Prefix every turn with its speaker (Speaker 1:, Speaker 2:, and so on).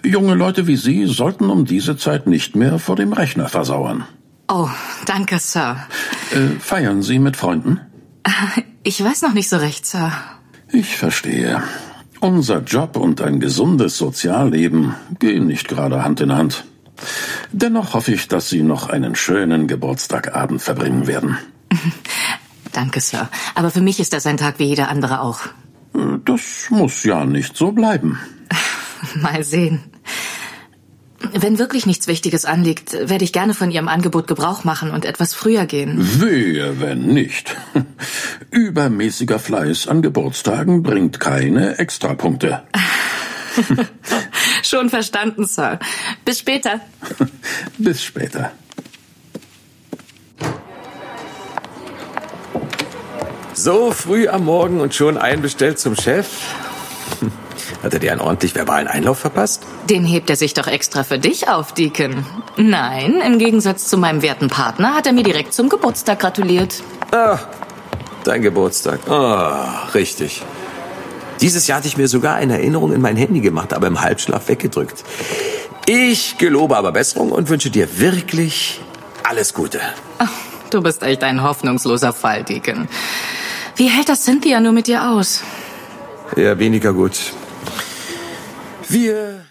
Speaker 1: Junge Leute wie Sie sollten um diese Zeit nicht mehr vor dem Rechner versauern.
Speaker 2: Oh, danke, Sir.
Speaker 1: Feiern Sie mit Freunden?
Speaker 2: Ich weiß noch nicht so recht, Sir.
Speaker 1: Ich verstehe. Unser Job und ein gesundes Sozialleben gehen nicht gerade Hand in Hand. Dennoch hoffe ich, dass Sie noch einen schönen Geburtstagabend verbringen werden.
Speaker 2: Danke, Sir. Aber für mich ist das ein Tag wie jeder andere auch.
Speaker 1: Das muss ja nicht so bleiben.
Speaker 2: Mal sehen. Wenn wirklich nichts Wichtiges anliegt, werde ich gerne von Ihrem Angebot Gebrauch machen und etwas früher gehen.
Speaker 1: Wehe, wenn nicht. Übermäßiger Fleiß an Geburtstagen bringt keine Extrapunkte.
Speaker 2: Schon verstanden, Sir. Bis später.
Speaker 1: Bis später.
Speaker 3: So früh am Morgen und schon einbestellt zum Chef? Hat er dir einen ordentlich verbalen Einlauf verpasst?
Speaker 2: Den hebt er sich doch extra für dich auf, Deacon. Nein, im Gegensatz zu meinem werten Partner hat er mir direkt zum Geburtstag gratuliert.
Speaker 3: Ah, dein Geburtstag. Ah, richtig. Dieses Jahr hatte ich mir sogar eine Erinnerung in mein Handy gemacht, aber im Halbschlaf weggedrückt. Ich gelobe aber Besserung und wünsche dir wirklich alles Gute.
Speaker 2: Ach, du bist echt ein hoffnungsloser Fall, Deacon. Wie hält das Cynthia nur mit dir aus?
Speaker 3: Ja, weniger gut. Wir